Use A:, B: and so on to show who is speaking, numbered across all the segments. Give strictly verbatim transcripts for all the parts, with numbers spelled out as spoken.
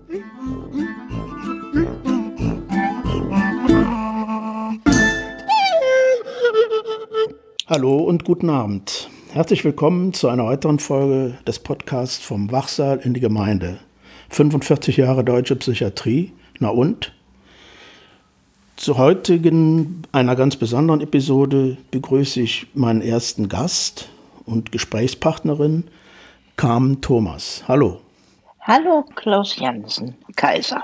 A: Hallo und guten Abend. Herzlich willkommen zu einer weiteren Folge des Podcasts vom Wachsaal in die Gemeinde. fünfundvierzig Jahre deutsche Psychiatrie. Na und? Zur heutigen, einer ganz besonderen Episode begrüße ich meinen ersten Gast und Gesprächspartnerin, Carmen Thomas. Hallo.
B: Hallo, Klaus Jansen, Kaiser.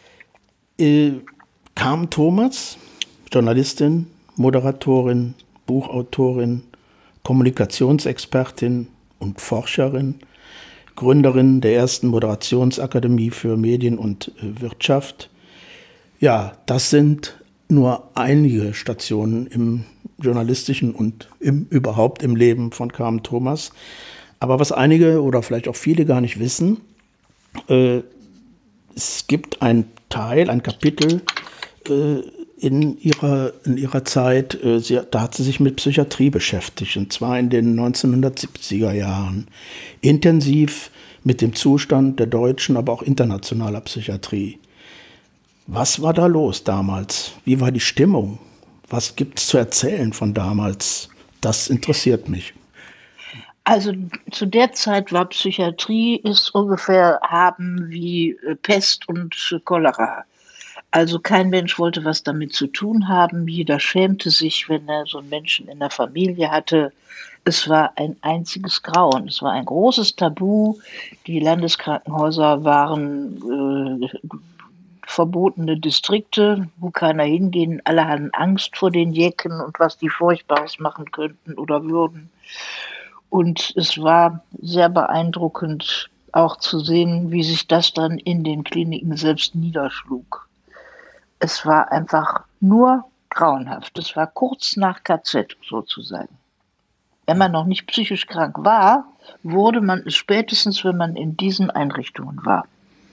A: Äh, Carmen Thomas, Journalistin, Moderatorin, Buchautorin, Kommunikationsexpertin und Forscherin, Gründerin der ersten Moderationsakademie für Medien und äh, Wirtschaft. Ja, das sind nur einige Stationen im journalistischen und im, überhaupt im Leben von Carmen Thomas. Aber was einige oder vielleicht auch viele gar nicht wissen, äh, es gibt ein Teil, ein Kapitel äh, in ihrer, in ihrer Zeit, äh, sie, da hat sie sich mit Psychiatrie beschäftigt, und zwar in den neunzehnhundertsiebziger Jahren. Intensiv mit dem Zustand der deutschen, aber auch internationaler Psychiatrie. Was war da los damals? Wie war die Stimmung? Was gibt es zu erzählen von damals? Das interessiert mich.
B: Also zu der Zeit war Psychiatrie ist ungefähr haben wie Pest und Cholera. Also kein Mensch wollte was damit zu tun haben. Jeder schämte sich, wenn er so einen Menschen in der Familie hatte. Es war ein einziges Grauen. Es war ein großes Tabu. Die Landeskrankenhäuser waren äh, verbotene Distrikte, wo keiner hingehen. Alle hatten Angst vor den Jecken und was die Furchtbares machen könnten oder würden. Und es war sehr beeindruckend auch zu sehen, wie sich das dann in den Kliniken selbst niederschlug. Es war einfach nur grauenhaft. Es war kurz nach K Z sozusagen. Wenn man noch nicht psychisch krank war, wurde man es spätestens, wenn man in diesen Einrichtungen war.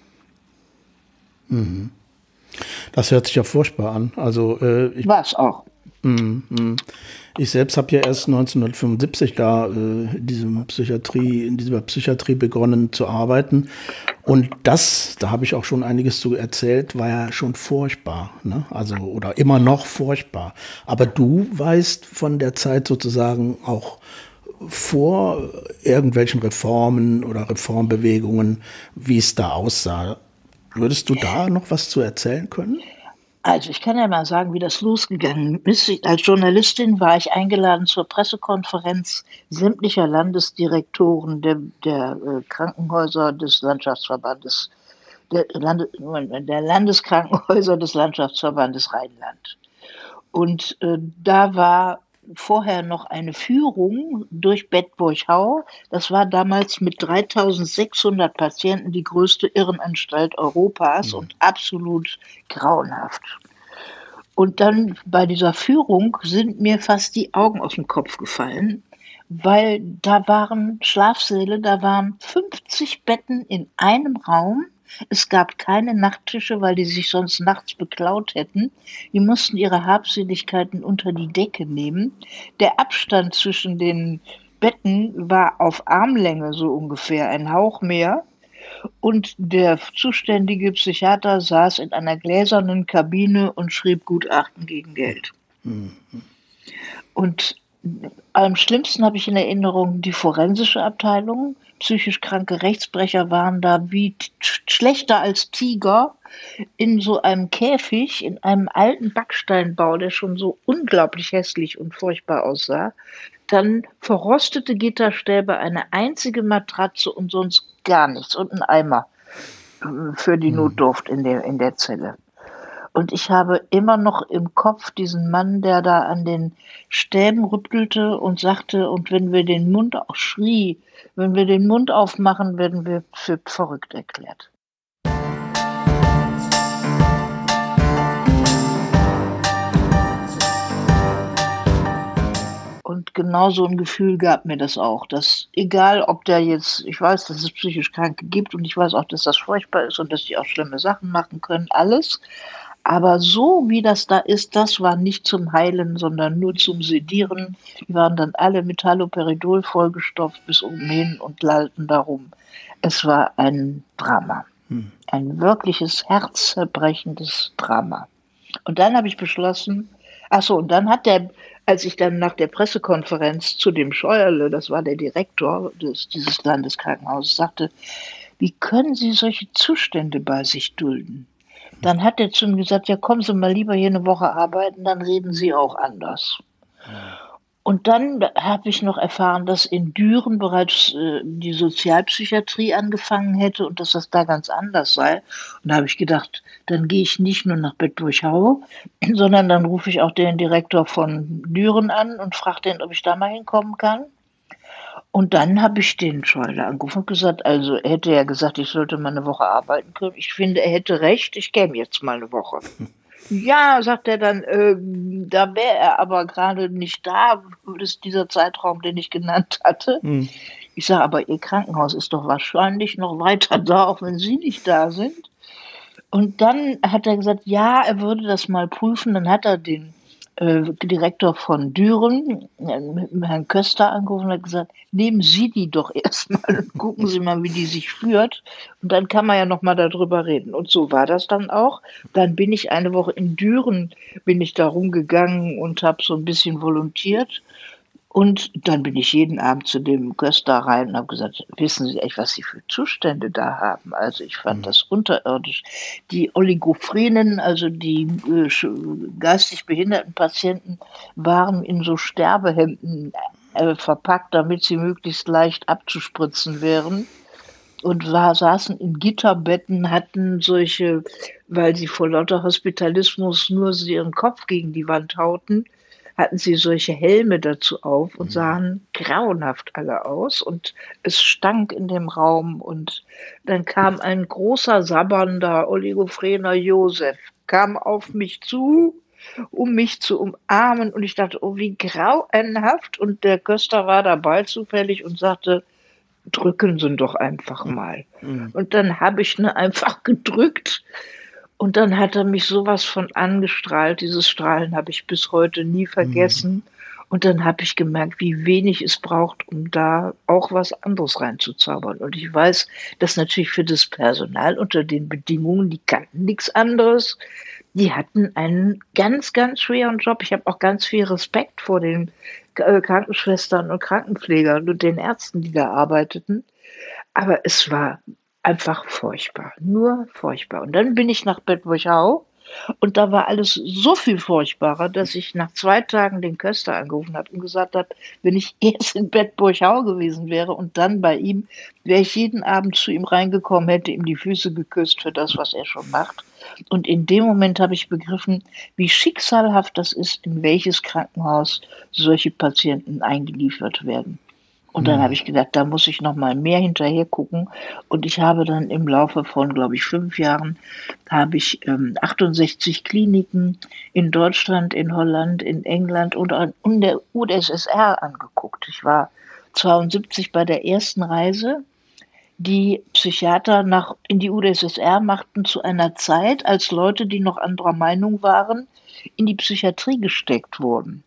A: Mhm. Das hört sich ja furchtbar an. Also, äh, ich,
B: war es auch.
A: Mm, mm. Ich selbst habe ja erst neunzehnhundertfünfundsiebzig da äh, in, diesem Psychiatrie, in dieser Psychiatrie begonnen zu arbeiten. Und das, da habe ich auch schon einiges zu erzählt, war ja schon furchtbar, ne? Also, oder immer noch furchtbar. Aber du weißt von der Zeit sozusagen auch vor irgendwelchen Reformen oder Reformbewegungen, wie es da aussah. Würdest du da noch was zu erzählen können?
B: Also ich kann ja mal sagen, wie das losgegangen ist. Als Journalistin war ich eingeladen zur Pressekonferenz sämtlicher Landesdirektoren der, der äh, Krankenhäuser des Landschaftsverbandes, der, Lande, der Landeskrankenhäuser des Landschaftsverbandes Rheinland. Und äh, da war vorher noch eine Führung durch Bedburg-Hau. Das war damals mit dreitausendsechshundert Patienten die größte Irrenanstalt Europas mhm. und absolut grauenhaft. Und dann bei dieser Führung sind mir fast die Augen aus dem Kopf gefallen, weil da waren Schlafsäle, da waren fünfzig Betten in einem Raum. Es gab keine Nachttische, weil die sich sonst nachts beklaut hätten. Die mussten ihre Habseligkeiten unter die Decke nehmen. Der Abstand zwischen den Betten war auf Armlänge so ungefähr, ein Hauch mehr. Und der zuständige Psychiater saß in einer gläsernen Kabine und schrieb Gutachten gegen Geld. Mhm. Und am schlimmsten habe ich in Erinnerung die forensische Abteilung. Psychisch kranke Rechtsbrecher waren da wie t- schlechter als Tiger in so einem Käfig, in einem alten Backsteinbau, der schon so unglaublich hässlich und furchtbar aussah. Dann verrostete Gitterstäbe, eine einzige Matratze und sonst gar nichts und ein Eimer für die Notdurft in der, in der Zelle. Und ich habe immer noch im Kopf diesen Mann, der da an den Stäben rüttelte und sagte, und wenn wir den Mund auch schrie, wenn wir den Mund aufmachen, werden wir für verrückt erklärt. Und genau so ein Gefühl gab mir das auch, dass egal ob der jetzt, ich weiß, dass es psychisch Kranke gibt und ich weiß auch, dass das furchtbar ist und dass die auch schlimme Sachen machen können, alles. Aber so wie das da ist, das war nicht zum Heilen, sondern nur zum Sedieren. Die waren dann alle mit Haloperidol vollgestopft bis oben hin und lallten darum. Es war ein Drama. Ein wirkliches herzzerbrechendes Drama. Und dann habe ich beschlossen, ach so, und dann hat der, als ich dann nach der Pressekonferenz zu dem Scheuerle, das war der Direktor des, dieses Landeskrankenhauses, sagte, wie können Sie solche Zustände bei sich dulden? Dann hat er zu mir gesagt, ja, kommen Sie mal lieber hier eine Woche arbeiten, dann reden Sie auch anders. Und dann habe ich noch erfahren, dass in Düren bereits äh, die Sozialpsychiatrie angefangen hätte und dass das da ganz anders sei. Und da habe ich gedacht, dann gehe ich nicht nur nach Bedburg-Haue, sondern dann rufe ich auch den Direktor von Düren an und frage den, ob ich da mal hinkommen kann. Und dann habe ich den Scheuerle angerufen und gesagt, also er hätte ja gesagt, ich sollte mal eine Woche arbeiten können. Ich finde, er hätte recht, ich käme jetzt mal eine Woche. Ja, sagt er dann, äh, da wäre er aber gerade nicht da, das ist dieser Zeitraum, den ich genannt hatte.
A: Hm.
B: Ich sage, aber Ihr Krankenhaus ist doch wahrscheinlich noch weiter da, auch wenn Sie nicht da sind. Und dann hat er gesagt, ja, er würde das mal prüfen. Dann hat er den äh, Direktor von Düren, äh, mit Herrn Köster, angerufen und hat gesagt, nehmen Sie die doch erstmal und gucken Sie mal, wie die sich führt. Und dann kann man ja noch mal darüber reden. Und so war das dann auch. Dann bin ich eine Woche in Düren, bin ich da rumgegangen und habe so ein bisschen volontiert. Und dann bin ich jeden Abend zu dem Köster rein und habe gesagt, wissen Sie echt, was Sie für Zustände da haben? Also ich fand das unterirdisch. Die Oligophrenen, also die äh, geistig behinderten Patienten, waren in so Sterbehemden äh, verpackt, damit sie möglichst leicht abzuspritzen wären. Und war, saßen in Gitterbetten, hatten solche, weil sie vor lauter Hospitalismus nur so ihren Kopf gegen die Wand hauten, hatten sie solche Helme dazu auf und sahen grauenhaft alle aus. Und es stank in dem Raum. Und dann kam ein großer, sabbernder, oligophrener Josef, kam auf mich zu, um mich zu umarmen. Und ich dachte, oh, wie grauenhaft. Und der Köster war dabei zufällig und sagte, drücken Sie doch einfach mal.
A: Mhm.
B: Und dann habe ich ne einfach gedrückt. Und dann hat er mich sowas von angestrahlt. Dieses Strahlen habe ich bis heute nie vergessen. Und dann habe ich gemerkt, wie wenig es braucht, um da auch was anderes reinzuzaubern. Und ich weiß, dass natürlich für das Personal unter den Bedingungen, die kannten nichts anderes, die hatten einen ganz, ganz schweren Job. Ich habe auch ganz viel Respekt vor den äh, Krankenschwestern und Krankenpflegern und den Ärzten, die da arbeiteten. Aber es war einfach furchtbar, nur furchtbar. Und dann bin ich nach Bedburg-Haue und da war alles so viel furchtbarer, dass ich nach zwei Tagen den Köster angerufen habe und gesagt habe, wenn ich jetzt in Bedburg-Haue gewesen wäre und dann bei ihm, wäre ich jeden Abend zu ihm reingekommen, hätte ihm die Füße geküsst für das, was er schon macht. Und in dem Moment habe ich begriffen, wie schicksalhaft das ist, in welches Krankenhaus solche Patienten eingeliefert werden. Und dann habe ich gedacht, da muss ich noch mal mehr hinterher gucken. Und ich habe dann im Laufe von, glaube ich, fünf Jahren, habe ich ähm, achtundsechzig Kliniken in Deutschland, in Holland, in England und in der U d S S R angeguckt. Ich war zweiundsiebzig bei der ersten Reise, die Psychiater nach, in die U d S S R machten zu einer Zeit, als Leute, die noch anderer Meinung waren, in die Psychiatrie gesteckt wurden.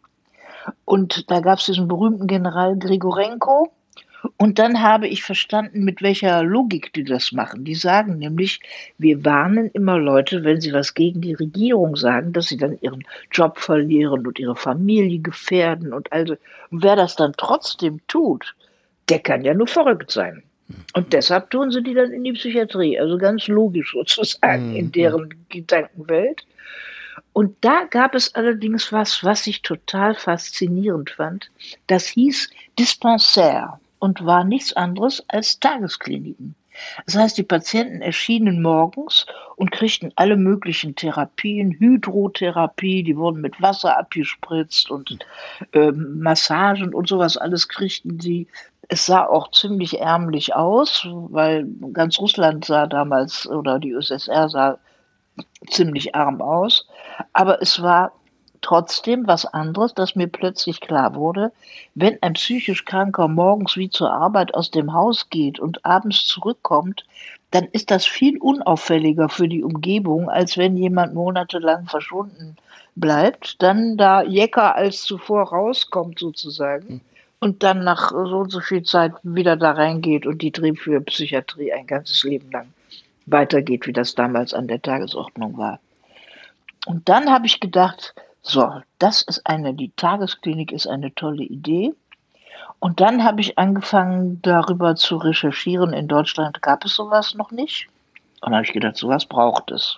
B: Und da gab es diesen berühmten General Grigorenko. Und dann habe ich verstanden, mit welcher Logik die das machen. Die sagen nämlich, wir warnen immer Leute, wenn sie was gegen die Regierung sagen, dass sie dann ihren Job verlieren und ihre Familie gefährden. Und also, und wer das dann trotzdem tut, der kann ja nur verrückt sein. Und deshalb tun sie die dann in die Psychiatrie. Also ganz logisch sozusagen in deren Gedankenwelt. Und da gab es allerdings was, was ich total faszinierend fand. Das hieß Dispensaire und war nichts anderes als Tageskliniken. Das heißt, die Patienten erschienen morgens und kriegten alle möglichen Therapien, Hydrotherapie, die wurden mit Wasser abgespritzt und äh, Massagen und sowas alles kriegten sie. Es sah auch ziemlich ärmlich aus, weil ganz Russland sah damals, oder die U s S R sah ziemlich arm aus. Aber es war trotzdem was anderes, dass mir plötzlich klar wurde, wenn ein psychisch Kranker morgens wie zur Arbeit aus dem Haus geht und abends zurückkommt, dann ist das viel unauffälliger für die Umgebung, als wenn jemand monatelang verschwunden bleibt, dann da jecker als zuvor rauskommt sozusagen und dann nach so und so viel Zeit wieder da reingeht und die Trieb für Psychiatrie ein ganzes Leben lang weitergeht, wie das damals an der Tagesordnung war. Und dann habe ich gedacht: „So, das ist eine die Tagesklinik ist eine tolle Idee.“ Und dann habe ich angefangen, darüber zu recherchieren. In Deutschland gab es so was noch nicht. Und dann habe ich gedacht: „So was braucht es.“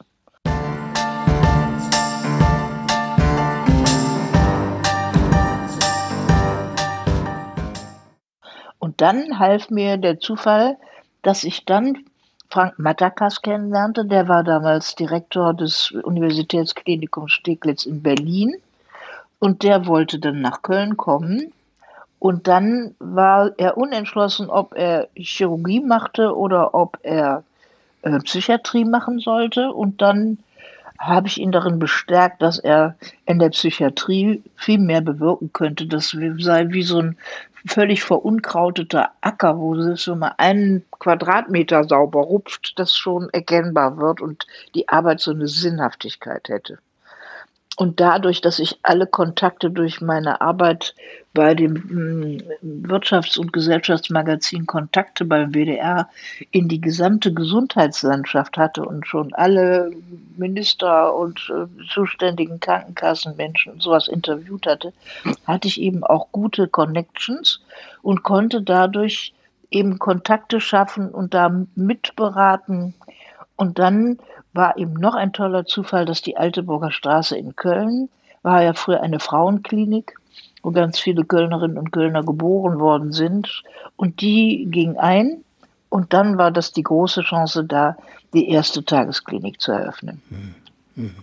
B: Und dann half mir der Zufall, dass ich dann Frank Mattakas kennenlernte. Der war damals Direktor des Universitätsklinikums Steglitz in Berlin und der wollte dann nach Köln kommen. Und dann war er unentschlossen, ob er Chirurgie machte oder ob er, äh, Psychiatrie machen sollte. Und dann habe ich ihn darin bestärkt, dass er in der Psychiatrie viel mehr bewirken könnte. Das w sei wie so 'n völlig verunkrauteter Acker, wo du schon mal einen Quadratmeter sauber rupft, das schon erkennbar wird und die Arbeit so 'ne Sinnhaftigkeit hätte. Und dadurch, dass ich alle Kontakte durch meine Arbeit bei dem, hm, Wirtschafts und Gesellschaftsmagazin Kontakte beim W D R in die gesamte Gesundheitslandschaft hatte und schon alle Minister und, äh, zuständigen Krankenkassenmenschen und so was interviewt hatte, hatte ich eben auch gute Connections und konnte dadurch eben Kontakte schaffen und da mitberaten. Und dann war eben noch ein toller Zufall, dass die Alteburger Straße in Köln war ja früher eine Frauenklinik, wo ganz viele Kölnerinnen und Kölner geboren worden sind. Und die ging ein und dann war das die große Chance da, die erste Tagesklinik zu eröffnen.
A: Mhm. Mhm.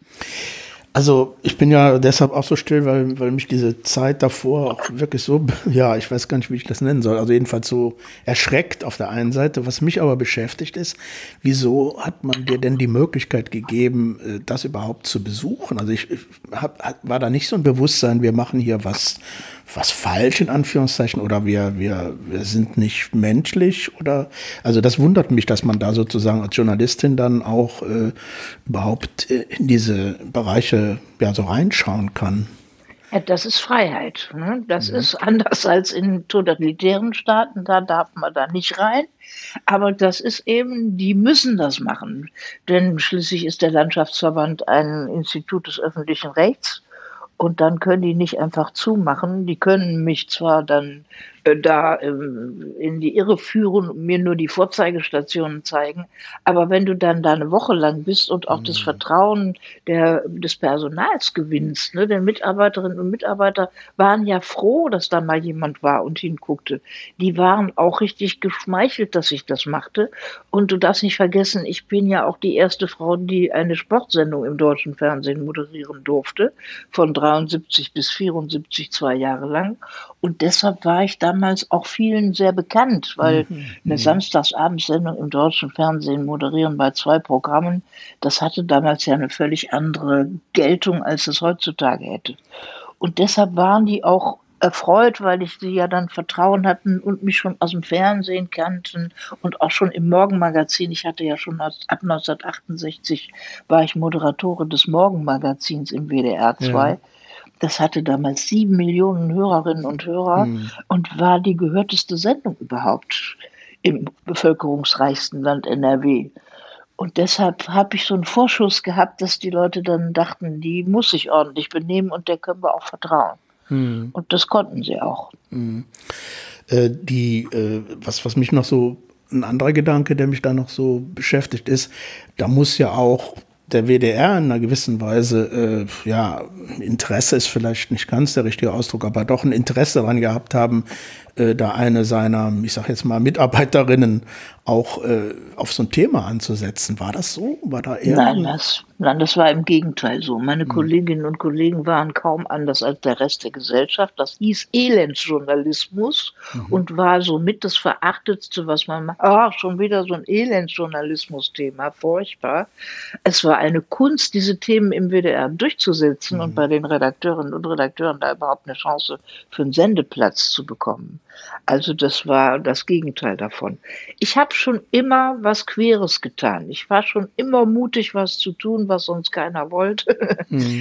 A: Also, ich bin ja deshalb auch so still, weil weil mich diese Zeit davor auch wirklich so, ja, ich weiß gar nicht, wie ich das nennen soll, also jedenfalls so erschreckt auf der einen Seite. Was mich aber beschäftigt ist, wieso hat man dir denn die Möglichkeit gegeben, das überhaupt zu besuchen? Also ich habe war da nicht so ein Bewusstsein, wir machen hier was was falsch in Anführungszeichen oder wir wir wir sind nicht menschlich oder also das wundert mich, dass man da sozusagen als Journalistin dann auch äh, überhaupt äh, in diese Bereiche ja so reinschauen kann.
B: Ja, das ist Freiheit, ne? Das
A: Mhm.
B: ist anders als in totalitären Staaten, da darf man da nicht rein. Aber das ist eben die müssen das machen, denn schließlich ist der Landschaftsverband ein Institut des öffentlichen Rechts und dann können die nicht einfach zumachen. Die können mich zwar dann, äh, da, ähm, in die Irre führen und mir nur die Vorzeigestationen zeigen, aber wenn du dann da 'ne Woche lang bist und auch das
A: Mhm.
B: Vertrauen der des Personals gewinnst, ne? Der Mitarbeiterinnen und Mitarbeiter waren ja froh, dass da mal jemand war und hinguckte. Die waren auch richtig geschmeichelt, dass ich das machte. Und du darfst nicht vergessen, ich bin ja auch die erste Frau, die eine Sportsendung im deutschen Fernsehen moderieren durfte, von dreiundsiebzig bis vierundsiebzig, zwei Jahre lang. Und deshalb war ich damals auch vielen sehr bekannt, weil
A: Mhm.
B: 'ne
A: Mhm.
B: Samstagsabendsendung im deutschen Fernsehen moderieren bei zwei Programmen, das hatte damals ja 'ne völlig andere Geltung, als es heutzutage hätte. Und deshalb waren die auch erfreut, weil ich sie ja dann Vertrauen hatten und mich schon aus'm Fernsehen kannten und auch schon im Morgenmagazin. Ich hatte ja schon aus ab neunzehnhundertachtundsechzig war ich Moderatorin des Morgenmagazins im W D R
A: Ja.
B: zwei. Das hatte damals sieben Millionen Hörerinnen und Hörer
A: Mhm.
B: und war die gehörteste Sendung überhaupt im bevölkerungsreichsten Land N R W. Und deshalb habe ich so 'n Vorschuss gehabt, dass die Leute dann dachten, die muss sich ordentlich benehmen und der können wir auch vertrauen.
A: Mhm.
B: Und das konnten sie auch.
A: Mhm. Äh, die, äh was was mich noch so 'n anderer Gedanke, der mich da noch so beschäftigt, ist, da muss ja auch der W D R in 'ner gewissen Weise, äh, ja, Interesse ist vielleicht nicht ganz der richtige Ausdruck, aber doch 'n Interesse daran gehabt haben, äh, da eine seiner, ich sage jetzt mal, Mitarbeiterinnen auch, äh, auf so 'n Thema anzusetzen. War das so? War da
B: Nein,
A: irgend
B: das nein, das war im Gegenteil so. Meine
A: Mhm.
B: Kolleginnen und Kollegen waren kaum anders als der Rest der Gesellschaft. Das hieß Elendsjournalismus
A: Mhm.
B: und war somit das Verachtetste, was man ma ach, schon wieder so 'n Elendsjournalismus-Thema, furchtbar. Es war eine Kunst, diese Themen im W D R durchzusetzen und
A: Mhm.
B: bei den Redakteurinnen und Redakteuren da überhaupt 'ne Chance für 'n Sendeplatz zu bekommen. Also, das war das Gegenteil davon. Ich habe schon immer was Queres getan. Ich war schon immer mutig, was zu tun, was sonst keiner wollte.
A: Mhm.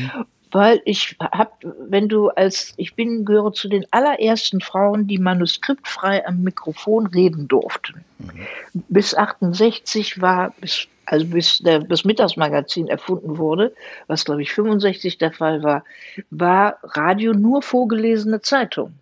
B: Weil ich habe wenn du als ich bin gehöre zu den allerersten Frauen, die manuskriptfrei am Mikrofon reden durften.
A: Mhm.
B: Bis achtundsechzig war bis also bis der das Mittagsmagazin erfunden wurde, was, glaube ich, fünfundsechzig der Fall war, war Radio nur vorgelesene Zeitung.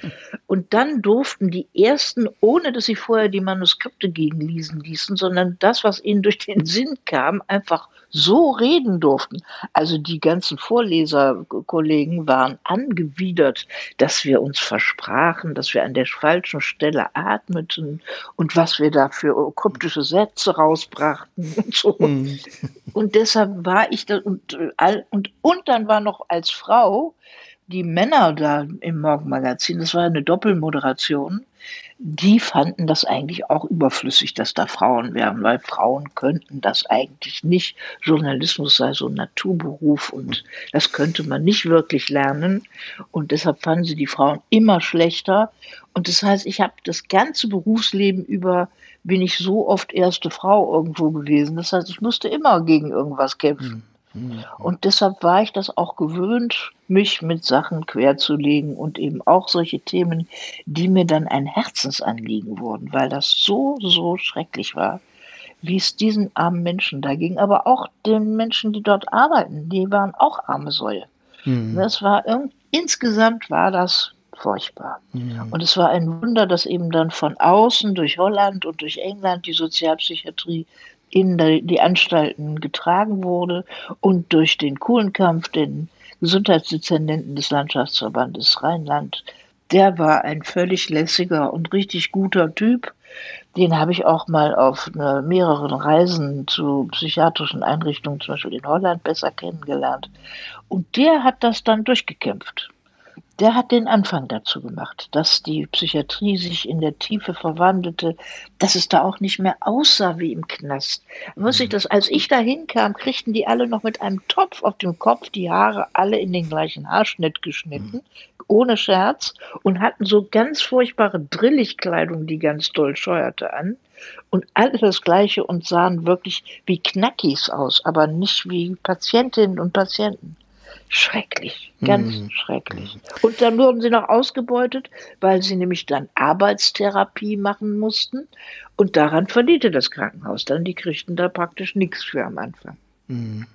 B: Und dann durften die Ersten, ohne dass sie vorher die Manuskripte gegenlesen ließen, sondern das, was ihnen durch den Sinn kam, einfach so reden durften. Also die ganzen Vorleserkollegen waren angewidert, dass wir uns versprachen, dass wir an der falschen Stelle atmeten und was wir da für kryptische Sätze rausbrachten und so.
A: Mhm.
B: Und deshalb war ich da und, äh, all und und dann war noch als Frau die Männer da im Morgenmagazin, das war eine Doppelmoderation, die fanden das eigentlich auch überflüssig, dass da Frauen wären, weil Frauen könnten das eigentlich nicht. Journalismus sei so 'n Naturberuf und das könnte man nicht wirklich lernen. Und deshalb fanden sie die Frauen immer schlechter. Und das heißt, ich habe das ganze Berufsleben über bin ich so oft erste Frau irgendwo gewesen. Das heißt, ich musste immer gegen irgendwas kämpfen.
A: Mhm. Mhm.
B: Und deshalb war ich das auch gewöhnt, mich mit Sachen querzulegen und eben auch solche Themen, die mir dann ein Herzensanliegen wurden, weil das so, so schrecklich war, wie es diesen armen Menschen da ging, aber auch den Menschen, die dort arbeiten, die waren auch arme Säue.
A: Mhm.
B: Das war irgend insgesamt war das furchtbar.
A: Mhm.
B: Und es war ein Wunder, dass eben dann von außen durch Holland und durch England die Sozialpsychiatrie in de die Anstalten getragen wurde und durch den Kulenkampf, den Gesundheitsdezernenten des Landschaftsverbandes Rheinland. Der war ein völlig lässiger und richtig guter Typ. Den habe ich auch mal auf 'ne mehreren Reisen zu psychiatrischen Einrichtungen, zum Beispiel in Holland, besser kennengelernt. Und der hat das dann durchgekämpft. Der hat den Anfang dazu gemacht, dass die Psychiatrie sich in der Tiefe verwandelte, dass es da auch nicht mehr aussah wie im Knast. Man muss sich
A: Mhm.
B: das als ich da hinkam, kriegten die alle noch mit einem Topf auf dem Kopf die Haare alle in den gleichen Haarschnitt
A: Mhm.
B: geschnitten, ohne Scherz, und hatten so ganz furchtbare Drilligkleidung, die ganz doll scheuerte, an und alle das Gleiche und sahen wirklich wie Knackis aus, aber nicht wie Patientinnen und Patienten. Schrecklich, ganz
A: Mhm.
B: schrecklich. Und dann wurden sie noch ausgebeutet, weil sie nämlich dann Arbeitstherapie machen mussten und daran verdiente das Krankenhaus dann. Die kriegten da praktisch nix für am Anfang.
A: Mhm.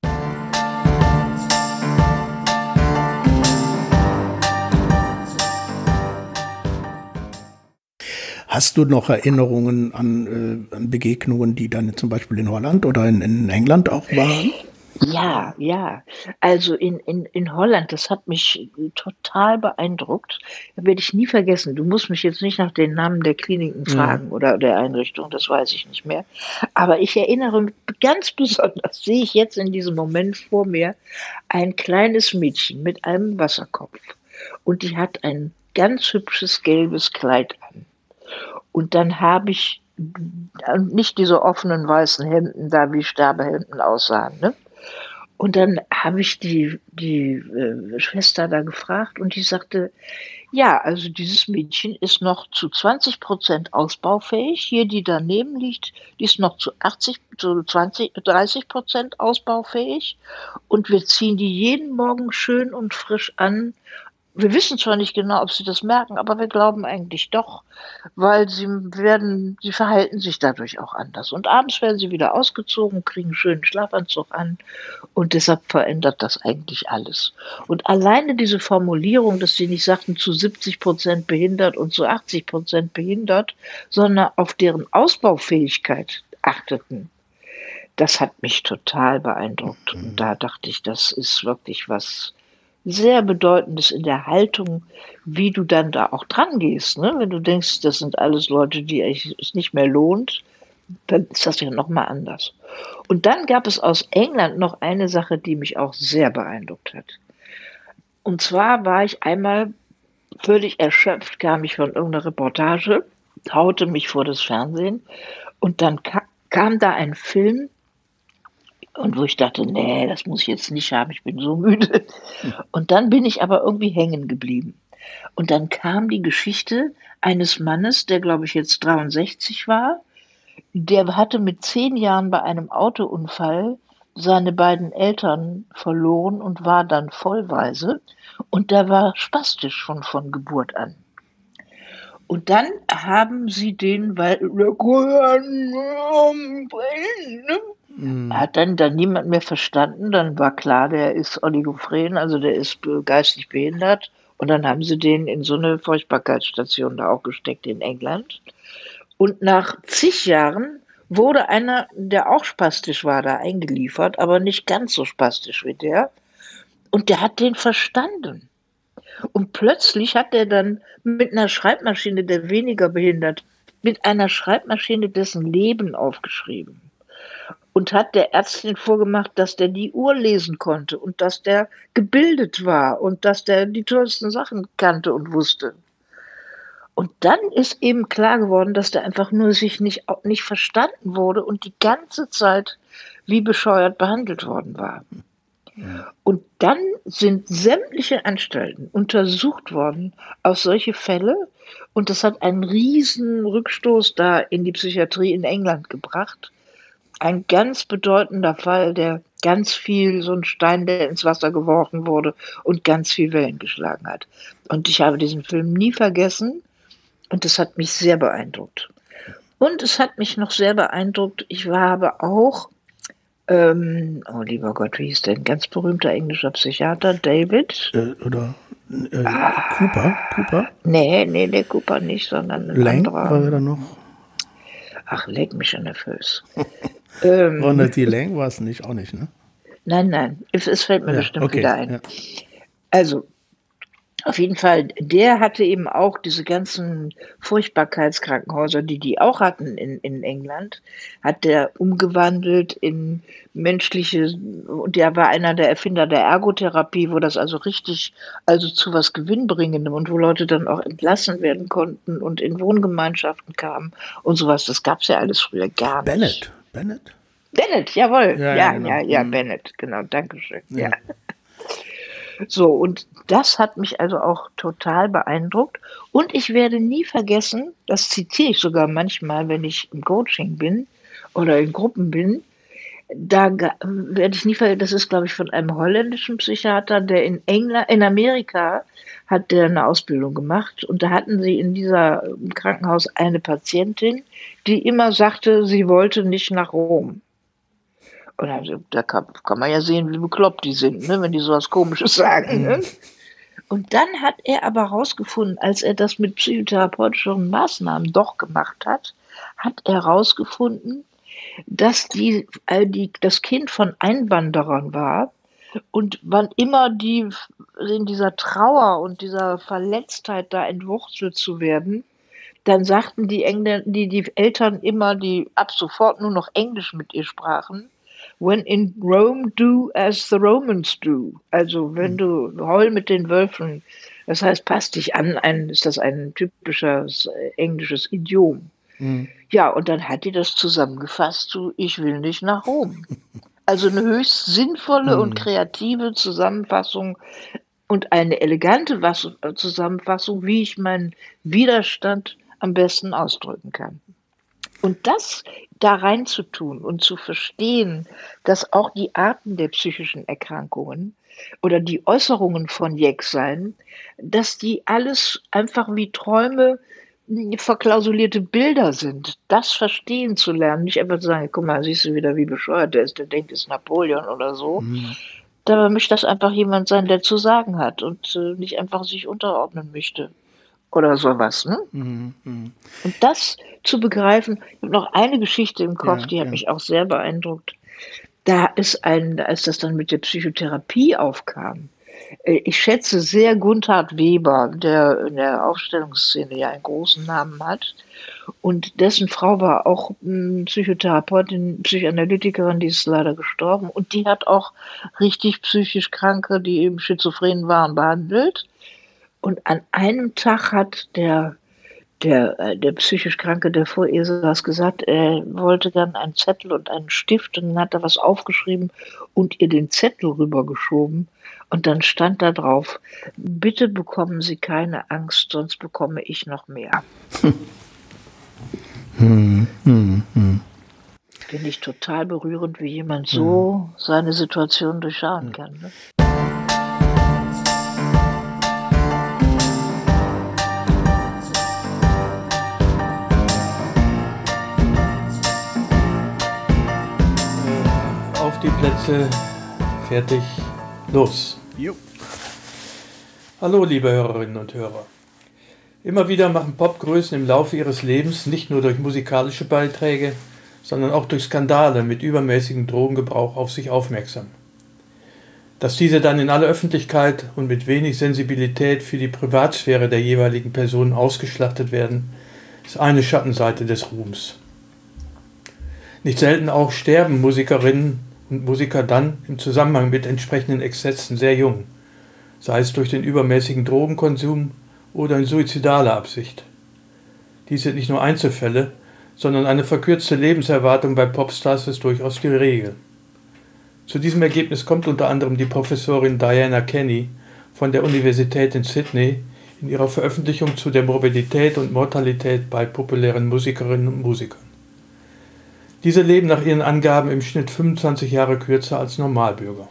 A: Hast du noch Erinnerungen an, äh, an Begegnungen, die dann zum Beispiel in Holland oder in in England auch waren?
B: Ja, ja. Also in in in Holland, das hat mich total beeindruckt. Werde ich nie vergessen. Du musst mich jetzt nicht nach den Namen der Kliniken
A: Mhm.
B: fragen oder der Einrichtung, das weiß ich nicht mehr. Aber ich erinnere mich ganz besonders, sehe ich jetzt in diesem Moment vor mir, ein kleines Mädchen mit einem Wasserkopf. Und die hat ein ganz hübsches gelbes Kleid an. Und dann habe ich nicht diese offenen weißen Hemden da, wie Sterbehemden aussahen, ne? Und dann habe ich die die, äh, Schwester da gefragt und die sagte: „Ja, also dieses Mädchen ist noch zu zwanzig Prozent ausbaufähig. Hier, die daneben liegt, die ist noch zu achtzig zu zwanzig dreißig Prozent ausbaufähig und wir ziehen die jeden Morgen schön und frisch an. Wir wissen zwar nicht genau, ob sie das merken, aber wir glauben eigentlich doch, weil sie werden sie verhalten sich dadurch auch anders. Und abends werden sie wieder ausgezogen, kriegen 'n schönen Schlafanzug an und deshalb verändert das eigentlich alles.“ Und alleine diese Formulierung, dass sie nicht sagten, zu siebzig Prozent behindert und zu achtzig Prozent behindert, sondern auf deren Ausbaufähigkeit achteten, das hat mich total beeindruckt. Und
A: Mhm.
B: da dachte ich, das ist wirklich was sehr Bedeutendes in der Haltung, wie du dann da auch drangehst, ne? Wenn du denkst, das sind alles Leute, die eigentlich es nicht mehr lohnt, dann ist das ja noch mal anders. Und dann gab es aus England noch eine Sache, die mich auch sehr beeindruckt hat. Und zwar war ich einmal völlig erschöpft, kam ich von irgend 'ner Reportage, haute mich vor das Fernsehen und dann ka kam da ein Film und wo ich dachte: „Ne, das muss ich jetzt nicht haben, ich bin so müde.“ Und dann bin ich aber irgendwie hängen geblieben. Und dann kam die Geschichte eines Mannes, der, glaube ich, jetzt dreiundsechzig war. Der hatte mit zehn Jahren bei einem Autounfall seine beiden Eltern verloren und war dann vollweise und der war spastisch schon von Geburt an. Und dann haben sie den, weil hat dann dann niemand mehr verstanden, dann war klar, der ist oligophren, also der ist be geistig behindert und dann haben sie den in so 'ne Furchtbarkeitsstation da auch gesteckt in England. Und nach zig Jahren wurde einer, der auch spastisch war, da eingeliefert, aber nicht ganz so spastisch wie der. Und der hat den verstanden. Und plötzlich hat er dann mit 'ner Schreibmaschine, der weniger behindert mit einer Schreibmaschine dessen Leben aufgeschrieben und hat der Ärztin vorgemacht, dass der die Uhr lesen konnte und dass der gebildet war und dass der die tollsten Sachen kannte und wusste. Und dann ist eben klar geworden, dass der einfach nur sich nicht au nicht verstanden wurde und die ganze Zeit wie bescheuert behandelt worden war. Und dann sind sämtliche Anstalten untersucht worden auf solche Fälle und das hat einen riesen Rückstoß da in die Psychiatrie in England gebracht. Ein ganz bedeutender Fall, der ganz viel so 'n Stein, der ins Wasser geworfen wurde und ganz viel Wellen geschlagen hat. Und ich habe diesen Film nie vergessen und das hat mich sehr beeindruckt. Und es hat mich noch sehr beeindruckt, ich war habe auch, ähm oh lieber Gott, wie hieß der? 'N ganz berühmter englischer Psychiater, David
A: Äh, oder, äh, Cooper? Cooper?
B: Ne, ne, der Cooper nicht, sondern 'n
A: Lang
B: anderer.
A: war da noch?
B: Ach, leck mich an der Föß.
A: Ronald D.
B: Ähm,
A: Lang war's nicht, auch nicht, ne?
B: nein, nein, es es fällt mir
A: Ja,
B: bestimmt
A: okay,
B: wieder ein.
A: ja.
B: Also, auf jeden Fall, der hatte eben auch diese ganzen Furchtbarkeitskrankenhäuser, die die auch hatten in in England, hat der umgewandelt in menschliche und der war einer der Erfinder der Ergotherapie, wo das also richtig also zu was Gewinnbringendem und wo Leute dann auch entlassen werden konnten und in Wohngemeinschaften kamen und so was. Das gab's ja alles früher gar nicht.
A: Bennett, Bennett?
B: Bennett, jawohl.
A: Ja, ja,
B: Ja,
A: genau.
B: ja, ja,
A: Mhm.
B: Bennett, genau, danke schön. Ja.
A: Ja.
B: So, und das hat mich also auch total beeindruckt. Und ich werde nie vergessen, das zitiere ich sogar manchmal, wenn ich im Coaching bin oder in Gruppen bin, da ga werde ich nie ver das ist, glaube ich, von einem holländischen Psychiater, der in Engla in Amerika hat der 'ne Ausbildung gemacht und da hatten sie in dieser im Krankenhaus eine Patientin, die immer sagte, sie wollte nicht nach Rom. Und also, da kann kann man ja sehen, wie bekloppt die sind, ne, wenn die so was Komisches sagen,
A: Mhm.
B: ne? Und dann hat er aber rausgefunden, als er das mit psychotherapeutischen Maßnahmen doch gemacht hat, hat er rausgefunden, dass die äh, die das Kind von Einwanderern war und wann immer die f in dieser Trauer und dieser Verletztheit da entwurzelt zu werden, dann sagten die Engländ die die Eltern immer, die ab sofort nur noch Englisch mit ihr sprachen: „When in Rome, do as the Romans do." Also, wenn
A: Mhm.
B: du heul mit den Wölfen. Das heißt, pass dich an, ein ist das ein typisches, äh, englisches Idiom.
A: Mhm.
B: Ja, und dann hat die das zusammengefasst zu: „Ich will nicht nach Rom." Also 'ne höchst sinnvolle und
A: Mhm.
B: kreative Zusammenfassung und eine elegante was äh, Zusammenfassung, wie ich meinen Widerstand am besten ausdrücken kann. Und das da reinzutun und zu verstehen, dass auch die Arten der psychischen Erkrankungen oder die Äußerungen von Jecksein, dass die alles einfach wie Träume, hm, verklausulierte Bilder sind. Das verstehen zu lernen, nicht einfach zu sagen: „Guck mal, siehst du wieder, wie bescheuert der ist, der denkt, ist Napoleon oder so."
A: Mhm.
B: Dabei möchte das einfach jemand sein, der zu sagen hat und, äh, nicht einfach sich unterordnen möchte oder so was, ne?
A: Mhm, mhm.
B: Und das zu begreifen ich habe noch eine Geschichte im Kopf,
A: Ja,
B: die hat
A: gern.
B: mich auch sehr beeindruckt. Da ist ein als das dann mit der Psychotherapie aufkam äh, ich schätze sehr Gunthard Weber, der in der Aufstellungsszene ja einen großen Namen hat und dessen Frau war auch, hm, Psychotherapeutin, Psychoanalytikerin, die ist leider gestorben und die hat auch richtig psychisch Kranke, die eben schizophren waren, behandelt. Und an einem Tag hat der der äh, der psychisch Kranke, der vor ihr saß, gesagt, er wollte gern einen Zettel und einen Stift und dann hat er was aufgeschrieben und ihr den Zettel rübergeschoben und dann stand da drauf: „Bitte bekommen Sie keine Angst, sonst bekomme ich noch mehr."
A: Mhm, mhm, mhm.
B: Finde ich total berührend, wie jemand
A: Mhm.
B: so seine Situation durchschauen kann, ne?
C: Äh, auf die Plätze, fertig, los.
A: Jo.
C: Hallo, liebe Hörerinnen und Hörer. Immer wieder machen Popgrößen im Laufe ihres Lebens nicht nur durch musikalische Beiträge, sondern auch durch Skandale mit übermäßigem Drogengebrauch auf sich aufmerksam. Dass diese dann in aller Öffentlichkeit und mit wenig Sensibilität für die Privatsphäre der jeweiligen Personen ausgeschlachtet werden, ist eine Schattenseite des Ruhms. Nicht selten auch sterben Musikerinnen und Musiker dann im Zusammenhang mit entsprechenden Exzessen sehr jung, sei es durch den übermäßigen Drogenkonsum oder in suizidaler Absicht. Dies sind nicht nur Einzelfälle, sondern eine verkürzte Lebenserwartung bei Popstars ist durchaus die Regel. Zu diesem Ergebnis kommt unter anderem die Professorin Diana Kenny von der Universität in Sydney in ihrer Veröffentlichung zu der Morbidität und Mortalität bei populären Musikerinnen und Musikern. Diese leben nach ihren Angaben im Schnitt fünfundzwanzig Jahre kürzer als Normalbürger.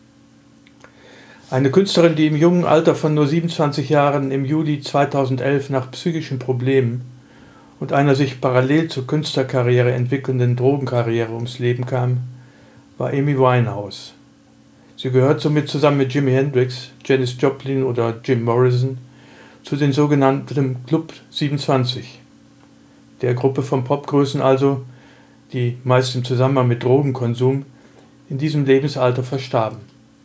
C: Eine Künstlerin, die im jungen Alter von nur siebenundzwanzig Jahren im Juli zweitausendelf nach psychischen Problemen und einer sich parallel zur Künstlerkarriere entwickelnden Drogenkarriere ums Leben kam, war Amy Winehouse. Sie gehört somit zusammen mit Jimi Hendrix, Janis Joplin oder Jim Morrison zu den sogenannten Club siebenundzwanzig, der Gruppe von Popgrößen also, die meist im Zusammenhang mit Drogenkonsum in diesem Lebensalter verstarben.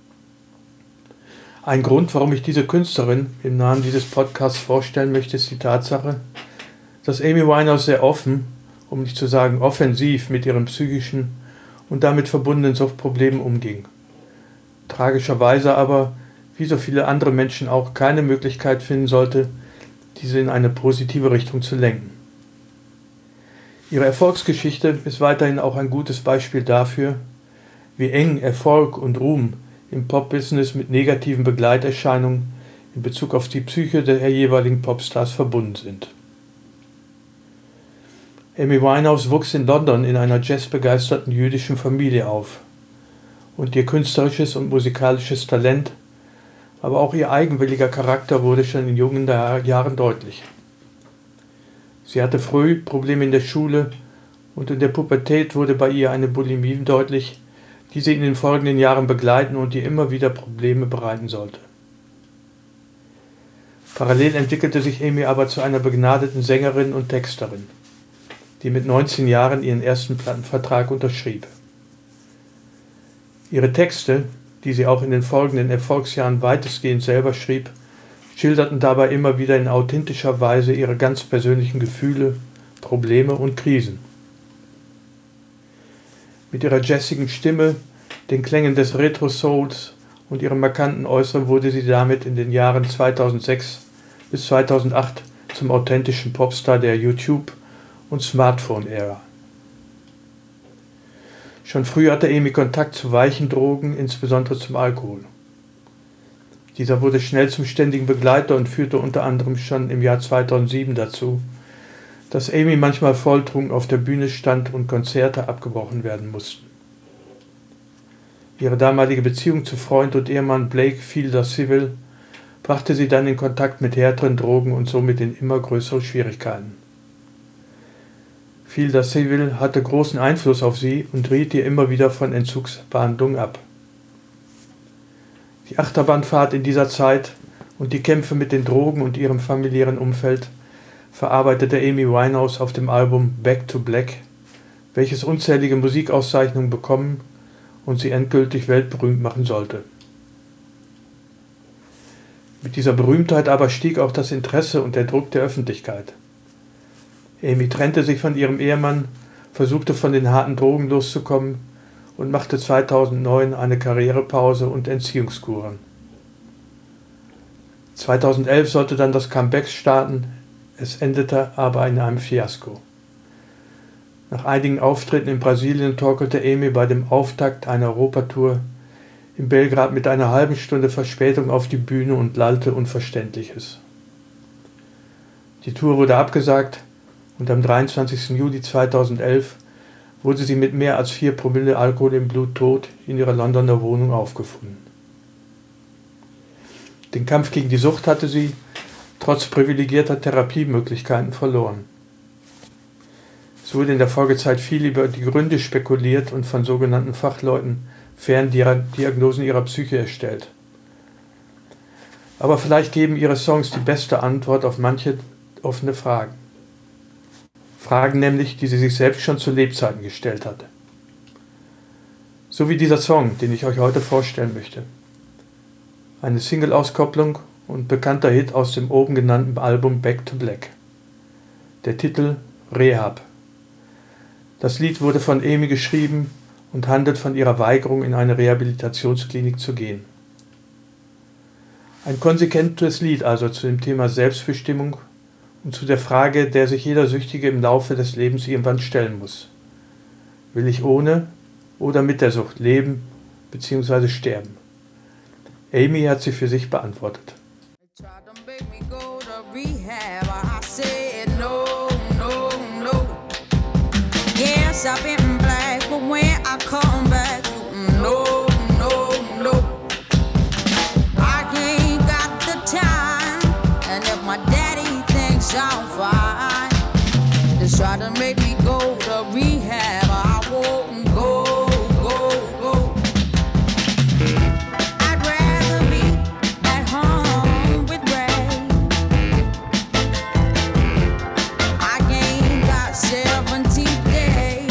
C: Ein Grund, warum ich diese Künstlerin im Namen dieses Podcasts vorstellen möchte, ist die Tatsache, dass Amy Winehouse sehr offen, um nicht zu sagen offensiv, mit ihren psychischen und damit verbundenen Suchtproblemen umging. Tragischerweise aber, wie so viele andere Menschen auch, keine Möglichkeit finden sollte, diese in eine positive Richtung zu lenken. Ihre Erfolgsgeschichte ist weiterhin auch ein gutes Beispiel dafür, wie eng Erfolg und Ruhm im Pop-Business mit negativen Begleiterscheinungen in Bezug auf die Psyche der jeweiligen Popstars verbunden sind. Amy Winehouse wuchs in London in einer jazzbegeisterten jüdischen Familie auf und ihr künstlerisches und musikalisches Talent, aber auch ihr eigenwilliger Charakter wurde schon in jungen Jahren deutlich. Sie hatte früh Probleme in der Schule und in der Pubertät wurde bei ihr eine Bulimie deutlich, die sie in den folgenden Jahren begleiten und ihr immer wieder Probleme bereiten sollte. Parallel entwickelte sich Amy aber zu einer begnadeten Sängerin und Texterin, die mit neunzehn Jahren ihren ersten Plattenvertrag unterschrieb. Ihre Texte, die sie auch in den folgenden Erfolgsjahren weitestgehend selber schrieb, schilderten dabei immer wieder in authentischer Weise ihre ganz persönlichen Gefühle, Probleme und Krisen. Mit ihrer jazzigen Stimme, den Klängen des Retro-Souls und ihrem markanten Äußeren wurde sie damit in den Jahren zweitausendsechs bis zweitausendacht zum authentischen Popstar der YouTube- und Smartphone-Ära. Schon früh hatte Amy Kontakt zu weichen Drogen, insbesondere zum Alkohol. Dieser wurde schnell zum ständigen Begleiter und führte unter anderem schon im Jahr zweitausendsieben dazu, dass Amy manchmal volltrunken auf der Bühne stand und Konzerte abgebrochen werden mussten. Ihre damalige Beziehung zu Freund und Ehemann Blake Fielder Civil brachte sie dann in Kontakt mit härteren Drogen und somit in immer größere Schwierigkeiten. Fielder Civil hatte großen Einfluss auf sie und riet ihr immer wieder von Entzugsbehandlung ab. Die Achterbahnfahrt in dieser Zeit und die Kämpfe mit den Drogen und ihrem familiären Umfeld verarbeitete Amy Winehouse auf dem Album Back to Black, welches unzählige Musikauszeichnungen bekommen und sie endgültig weltberühmt machen sollte. Mit dieser Berühmtheit aber stieg auch das Interesse und der Druck der Öffentlichkeit. Amy trennte sich von ihrem Ehemann, versuchte von den harten Drogen loszukommen und machte zweitausendneun eine Karrierepause und Entziehungskuren. zweitausendelf sollte dann das Comeback starten, es endete aber in einem Fiasko. Nach einigen Auftritten in Brasilien torkelte Amy bei dem Auftakt einer Europatour in Belgrad mit einer halben Stunde Verspätung auf die Bühne und lallte Unverständliches. Die Tour wurde abgesagt und am dreiundzwanzigsten Juli zweitausendelf wurde sie mit mehr als vier Promille Alkohol im Blut tot in ihrer Londoner Wohnung aufgefunden. Den Kampf gegen die Sucht hatte sie, trotz privilegierter Therapiemöglichkeiten, verloren. Es wurde in der Folgezeit viel über die Gründe spekuliert und von sogenannten Fachleuten Ferndiagnosen ihrer Psyche erstellt. Aber vielleicht geben ihre Songs die beste Antwort auf manche offene Fragen. Fragen nämlich, die sie sich selbst schon zu Lebzeiten gestellt hatte. So wie dieser Song, den ich euch heute vorstellen möchte. Eine Single-Auskopplung und bekannter Hit aus dem oben genannten Album Back to Black. Der Titel Rehab. Das Lied wurde von Amy geschrieben und handelt von ihrer Weigerung, in eine Rehabilitationsklinik zu gehen. Ein konsequentes Lied also zu dem Thema Selbstbestimmung und zu der Frage, der sich jeder Süchtige im Laufe des Lebens irgendwann stellen muss. Will ich ohne oder mit der Sucht leben bzw. sterben? Amy hat sie für sich beantwortet.
D: I've been black, but when I come back, no, no, no, I ain't got the time. And if my daddy thinks I'm fine, just try to make me go to rehab. I won't go, go, go. I'd rather be at home with Ray. I ain't got seventeen days.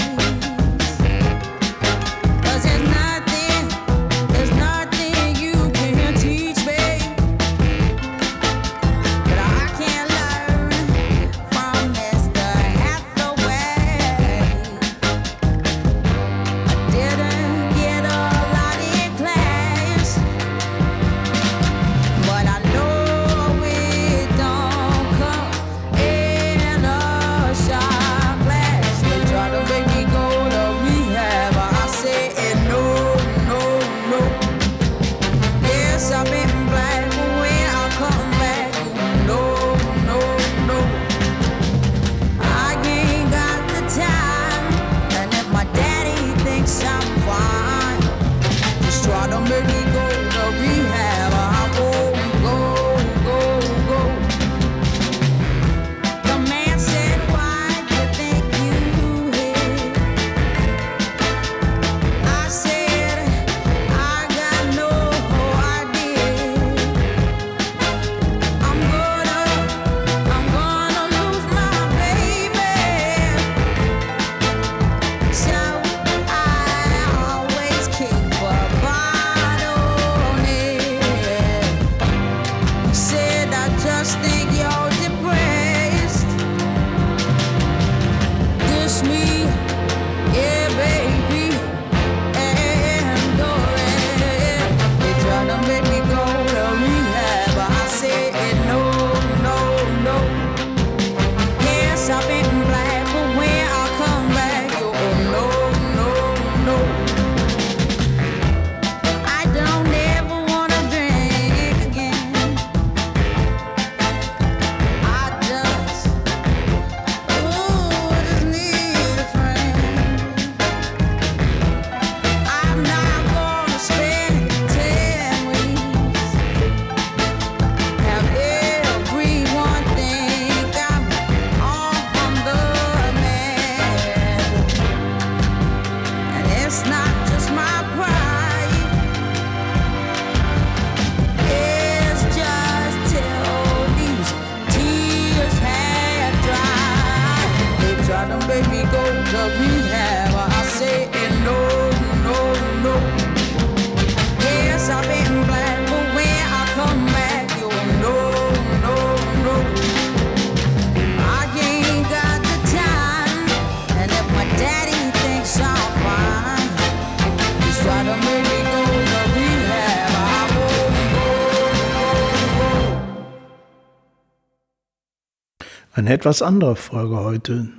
A: Eine etwas andere Folge heute.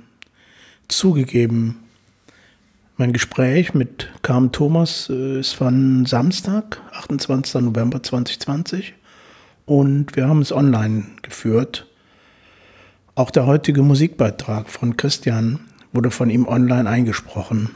A: Zugegeben, mein Gespräch mit Carmen Thomas äh, ist von Samstag, achtundzwanzigster November zweitausendzwanzig, und wir haben es online geführt. Auch der heutige Musikbeitrag von Christian wurde von ihm online eingesprochen.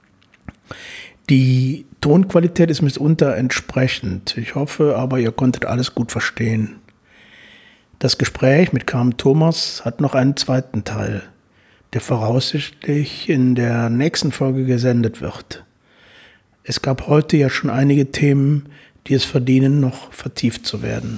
A: Die Tonqualität ist mitunter entsprechend. Ich hoffe aber, ihr konntet alles gut verstehen. Das Gespräch mit Carmen Thomas hat noch einen zweiten Teil, der voraussichtlich in der nächsten Folge gesendet wird. Es gab heute ja schon einige Themen, die es verdienen, noch vertieft zu werden.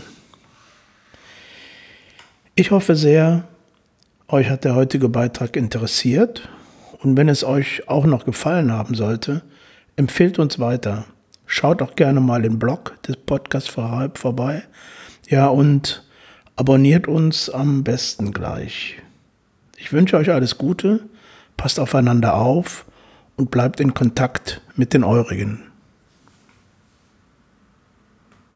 A: Ich hoffe sehr, euch hat der heutige Beitrag interessiert und wenn es euch auch noch gefallen haben sollte, empfehlt uns weiter. Schaut auch gerne mal den Blog des Podcasts vorbei. Ja, und abonniert uns am besten gleich. Ich wünsche euch alles Gute, passt aufeinander auf und bleibt in Kontakt mit den Eurigen.